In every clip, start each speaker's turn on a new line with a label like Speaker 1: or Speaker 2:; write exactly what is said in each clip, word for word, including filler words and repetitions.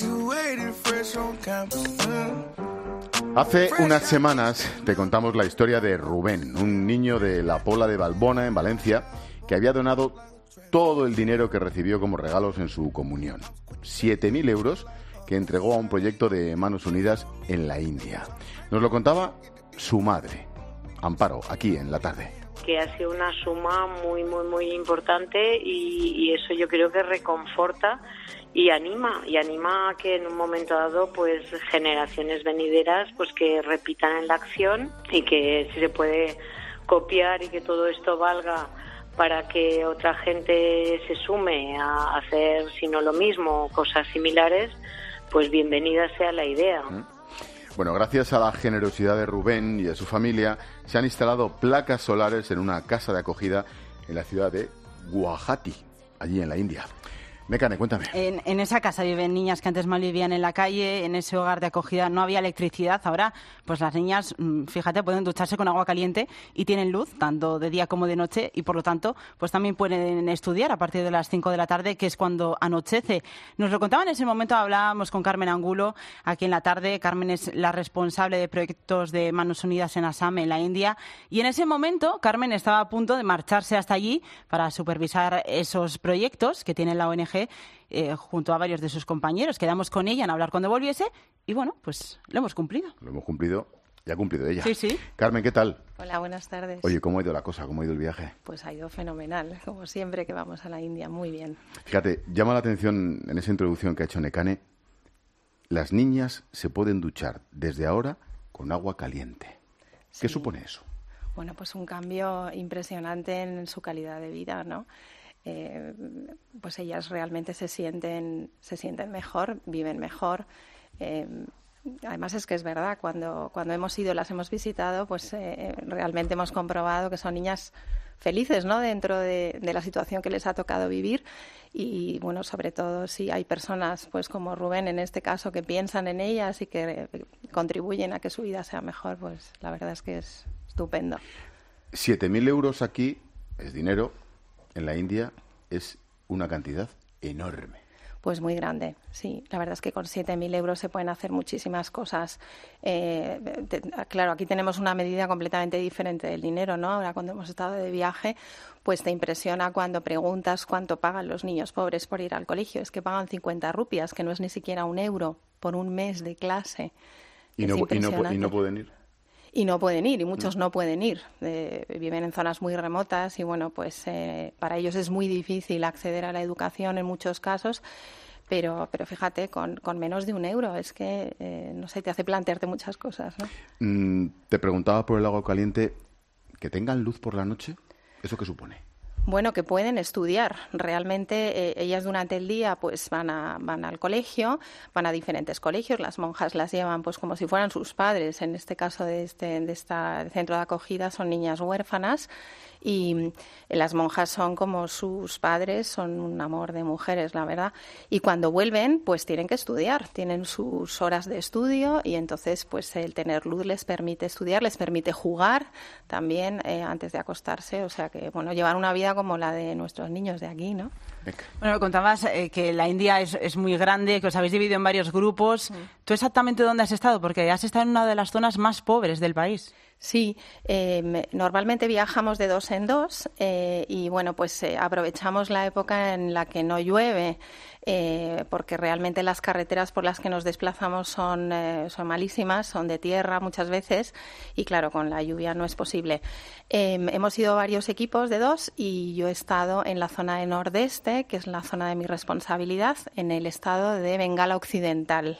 Speaker 1: Hace unas semanas te contamos la historia de Rubén, un niño de la Pola de Valbona, en Valencia, que había donado todo el dinero que recibió como regalos en su comunión. siete mil euros que entregó a un proyecto de Manos Unidas en la India. Nos lo contaba su madre, Amparo, aquí en La Tarde.
Speaker 2: Que ha sido una suma muy, muy, muy importante y, y eso yo creo que reconforta y anima, y anima a que en un momento dado pues generaciones venideras pues que repitan en la acción y que si se puede copiar y que todo esto valga para que otra gente se sume a hacer, si no lo mismo, cosas similares, pues bienvenida sea la idea.
Speaker 1: Bueno, gracias a la generosidad de Rubén y de su familia, se han instalado placas solares en una casa de acogida en la ciudad de Guwahati, allí en la India. Mecane, cuéntame.
Speaker 3: En, en esa casa viven niñas que antes mal vivían en la calle, en ese hogar de acogida no había electricidad. Ahora, pues las niñas, fíjate, pueden ducharse con agua caliente y tienen luz, tanto de día como de noche, y por lo tanto, pues también pueden estudiar a partir de las cinco de la tarde, que es cuando anochece. Nos lo contaba en ese momento, hablábamos con Carmen Angulo aquí en La Tarde. Carmen es la responsable de proyectos de Manos Unidas en Assam, en la India, y en ese momento Carmen estaba a punto de marcharse hasta allí para supervisar esos proyectos que tiene la O N G Eh, junto a varios de sus compañeros. Quedamos con ella en hablar cuando volviese y bueno, pues lo hemos cumplido.
Speaker 1: Lo hemos cumplido y ha cumplido ella.
Speaker 3: Sí, sí.
Speaker 1: Carmen, ¿qué tal?
Speaker 4: Hola, buenas tardes.
Speaker 1: Oye, ¿cómo ha ido la cosa? ¿Cómo ha ido el viaje?
Speaker 4: Pues ha ido fenomenal, como siempre que vamos a la India, muy bien.
Speaker 1: Fíjate, llama la atención en esa introducción que ha hecho Nekane, las niñas se pueden duchar desde ahora con agua caliente. ¿Qué
Speaker 4: Sí.
Speaker 1: supone eso?
Speaker 4: Bueno, pues un cambio impresionante en su calidad de vida, ¿no? Eh, pues ellas realmente se sienten, se sienten mejor, viven mejor. Eh, además es que es verdad, cuando, cuando hemos ido, las hemos visitado, pues eh, realmente hemos comprobado que son niñas felices, ¿no? Dentro de, de la situación que les ha tocado vivir y, bueno, sobre todo si hay personas, pues como Rubén en este caso, que piensan en ellas y que eh, contribuyen a que su vida sea mejor, pues la verdad es que es estupendo.
Speaker 1: Siete mil euros aquí es dinero. En la India es una cantidad enorme.
Speaker 4: Pues muy grande, sí. La verdad es que con siete mil euros se pueden hacer muchísimas cosas. Eh, te, claro, aquí tenemos una medida completamente diferente del dinero, ¿no? Ahora cuando hemos estado de viaje, pues te impresiona cuando preguntas cuánto pagan los niños pobres por ir al colegio. Es que pagan cincuenta rupias, que no es ni siquiera un euro por un mes de clase.
Speaker 1: ¿Y no, y, no, ¿Y no pueden ir?
Speaker 4: Y no pueden ir, y muchos no pueden ir. Eh, viven en zonas muy remotas y, bueno, pues eh, para ellos es muy difícil acceder a la educación en muchos casos, pero, pero fíjate, con, con menos de un euro, es que, eh, no sé, te hace plantearte muchas cosas, ¿no?
Speaker 1: Mm, te preguntaba por el agua caliente, ¿que tengan luz por la noche? ¿Eso qué supone?
Speaker 4: Bueno, que pueden estudiar. Realmente eh, ellas durante el día pues van a, van al colegio, van a diferentes colegios. Las monjas las llevan pues como si fueran sus padres. En este caso de este de esta centro de acogida son niñas huérfanas y las monjas son como sus padres, son un amor de mujeres, la verdad. Y cuando vuelven, pues tienen que estudiar, tienen sus horas de estudio y entonces pues el tener luz les permite estudiar, les permite jugar también eh, antes de acostarse. O sea que, bueno, llevar una vida como la de nuestros niños de aquí, ¿no?
Speaker 3: Bueno, me contabas eh, que la India es, es muy grande, que os habéis dividido en varios grupos. Sí. ¿Tú exactamente dónde has estado? Porque has estado en una de las zonas más pobres del país.
Speaker 4: Sí, eh, normalmente viajamos de dos en dos eh, y bueno, pues eh, aprovechamos la época en la que no llueve eh, porque realmente las carreteras por las que nos desplazamos son, eh, son malísimas, son de tierra muchas veces y claro, con la lluvia no es posible. Eh, hemos ido varios equipos de dos y yo he estado en la zona de Nordeste, que es la zona de mi responsabilidad, en el estado de Bengala Occidental.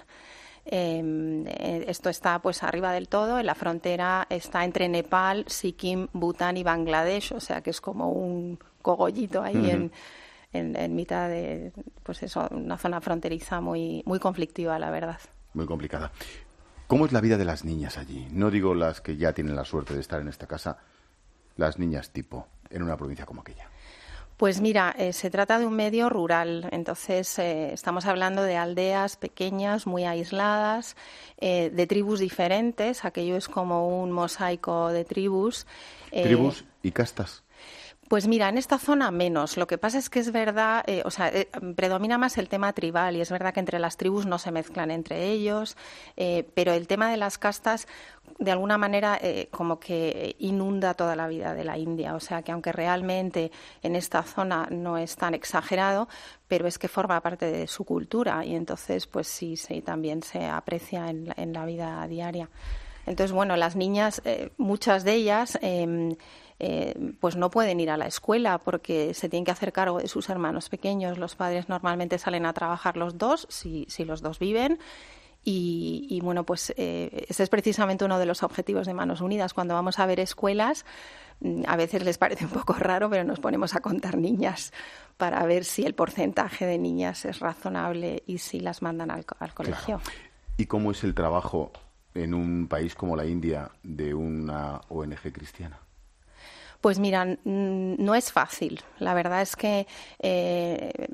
Speaker 4: Eh, esto está pues arriba del todo, en la frontera está entre Nepal, Sikkim, Bután y Bangladesh, o sea que es como un cogollito ahí uh-huh. en, en, en mitad de, pues eso, una zona fronteriza muy, muy conflictiva, la verdad.
Speaker 1: Muy complicada. ¿Cómo es la vida de las niñas allí? No digo las que ya tienen la suerte de estar en esta casa, las niñas tipo, en una provincia como aquella.
Speaker 4: Pues mira, eh, se trata de un medio rural, entonces eh, estamos hablando de aldeas pequeñas, muy aisladas, eh, de tribus diferentes, aquello es como un mosaico de tribus.
Speaker 1: ¿Tribus eh, y castas?
Speaker 4: Pues mira, en esta zona menos. Lo que pasa es que es verdad, eh, o sea, eh, predomina más el tema tribal y es verdad que entre las tribus no se mezclan entre ellos, eh, pero el tema de las castas de alguna manera eh, como que inunda toda la vida de la India. O sea, que aunque realmente en esta zona no es tan exagerado, pero es que forma parte de su cultura y entonces pues sí, sí también se aprecia en la, en la vida diaria. Entonces, bueno, las niñas, eh, muchas de ellas... Eh, Eh, pues no pueden ir a la escuela porque se tienen que hacer cargo de sus hermanos pequeños. Los padres normalmente salen a trabajar los dos, si, si los dos viven. Y, y bueno, pues eh, ese es precisamente uno de los objetivos de Manos Unidas. Cuando vamos a ver escuelas, a veces les parece un poco raro, pero nos ponemos a contar niñas para ver si el porcentaje de niñas es razonable y si las mandan al, al colegio.
Speaker 1: Claro. ¿Y cómo es el trabajo en un país como la India de una O N Ge cristiana?
Speaker 4: Pues mira, no es fácil. La verdad es que eh,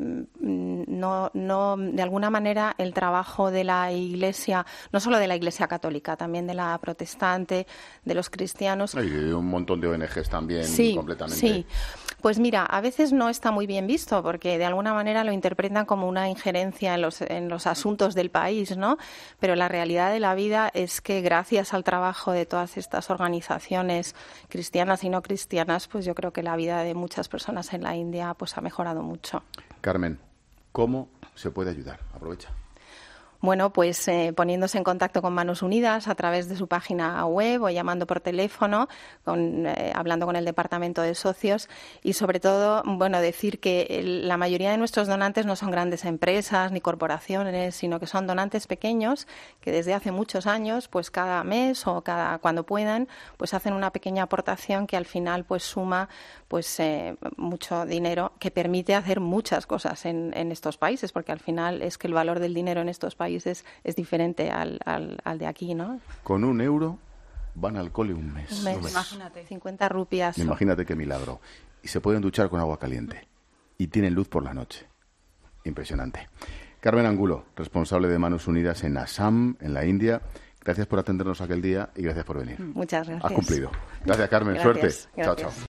Speaker 4: no, no, de alguna manera el trabajo de la Iglesia, no solo de la Iglesia católica, también de la protestante, de los cristianos.
Speaker 1: Hay un montón de O N Ges también,
Speaker 4: sí,
Speaker 1: completamente.
Speaker 4: Sí. Pues mira, a veces no está muy bien visto porque de alguna manera lo interpretan como una injerencia en los, en los asuntos del país, ¿no? Pero la realidad de la vida es que gracias al trabajo de todas estas organizaciones cristianas y no cristianas, pues yo creo que la vida de muchas personas en la India pues ha mejorado mucho.
Speaker 1: Carmen, ¿cómo se puede ayudar? Aprovecha.
Speaker 4: Bueno, pues eh, poniéndose en contacto con Manos Unidas a través de su página web o llamando por teléfono, con, eh, hablando con el departamento de socios y sobre todo, bueno, decir que el, la mayoría de nuestros donantes no son grandes empresas ni corporaciones, sino que son donantes pequeños que desde hace muchos años, pues cada mes o cada cuando puedan, pues hacen una pequeña aportación que al final pues suma pues eh, mucho dinero que permite hacer muchas cosas en, en estos países, porque al final es que el valor del dinero en estos países Es, es diferente al, al, al de aquí, ¿no?
Speaker 1: Con un euro van al cole un mes.
Speaker 4: Un mes.
Speaker 1: Un mes.
Speaker 4: Imagínate. cincuenta rupias.
Speaker 1: Imagínate qué milagro. Y se pueden duchar con agua caliente. Y tienen luz por la noche. Impresionante. Carmen Angulo, responsable de Manos Unidas en Assam, en la India. Gracias por atendernos aquel día y gracias por venir.
Speaker 4: Muchas gracias.
Speaker 1: Has cumplido. Gracias, Carmen.
Speaker 4: Gracias.
Speaker 1: Suerte.
Speaker 4: Gracias.
Speaker 1: Chao, chao.